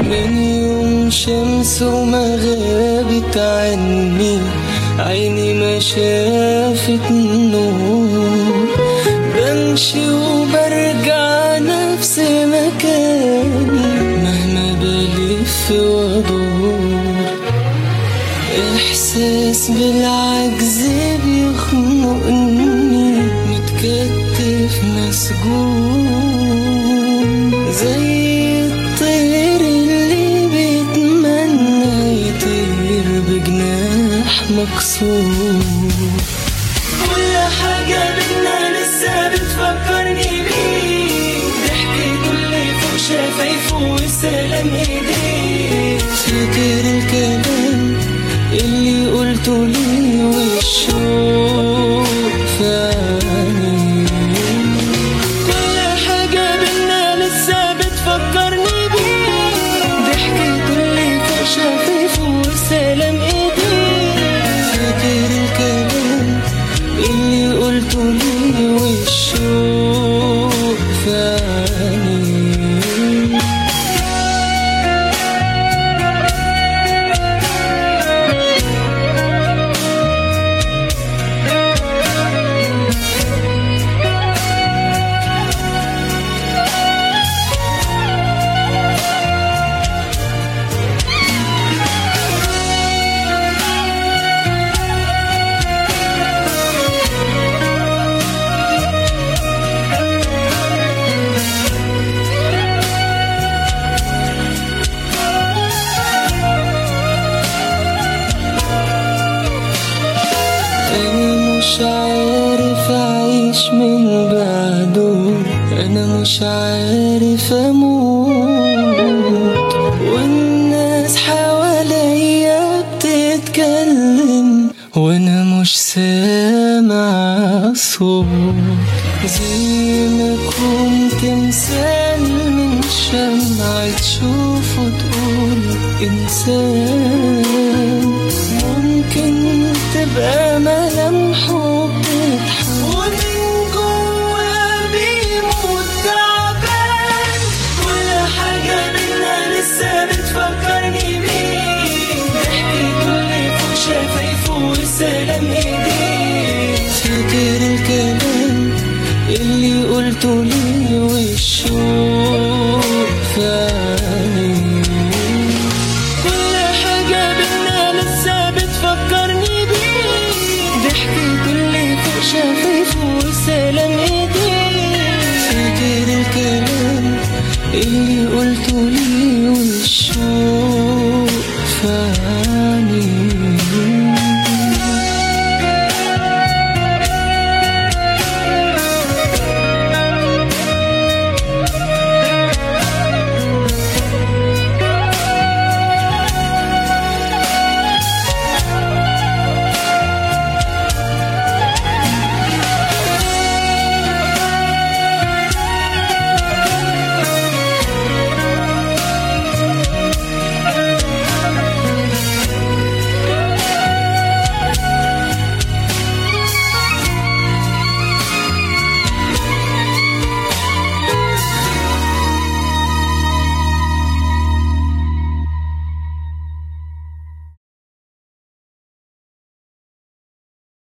من يوم شمس وما غابت عني، عيني ما شافت النور. بمشي وبرجع نفس مكاني مهما بلف وادور. احساس بالعجز بيخنقني، متكتف مسجون زي الطير اللي بيتمنى يطير بجناح مكسور. كل حاجة بينا لسه بتفكرني بيه، ضحكته اللي فوق شفايفه وسلام ايديه. فاكر الكلام اللي قلته لي والشوق في عيني. كل حاجة بينا لسه بتفكرني بيه، ضحكته اللي فوق شفايفه وسلام ايديه. فاكر الكلام اللي قلته لي والشوق في عيني. مش عارف أعيش من بعده، أنا مش عارف أموت، والناس حواليا بتتكلم وأنا مش سامع صوت. زي ما كنت مثال من شمعة تشوف وتقول إنسان، ممكن تبقى ملامحه بتضحك ومن جوا بيموت تعبان. كل حاجة بينا لسه بتفكرني بيه، ضحكته اللي فوق شفايفه وسلام ايديه. فاكر الكلام اللي قلته لي والشوق في عيني. كل حاجة بينا لسه بتفكرني بيه، ضحكته اللي فوق شفايفه وسلام ايديه. فاكر الكلام اللي قلته لي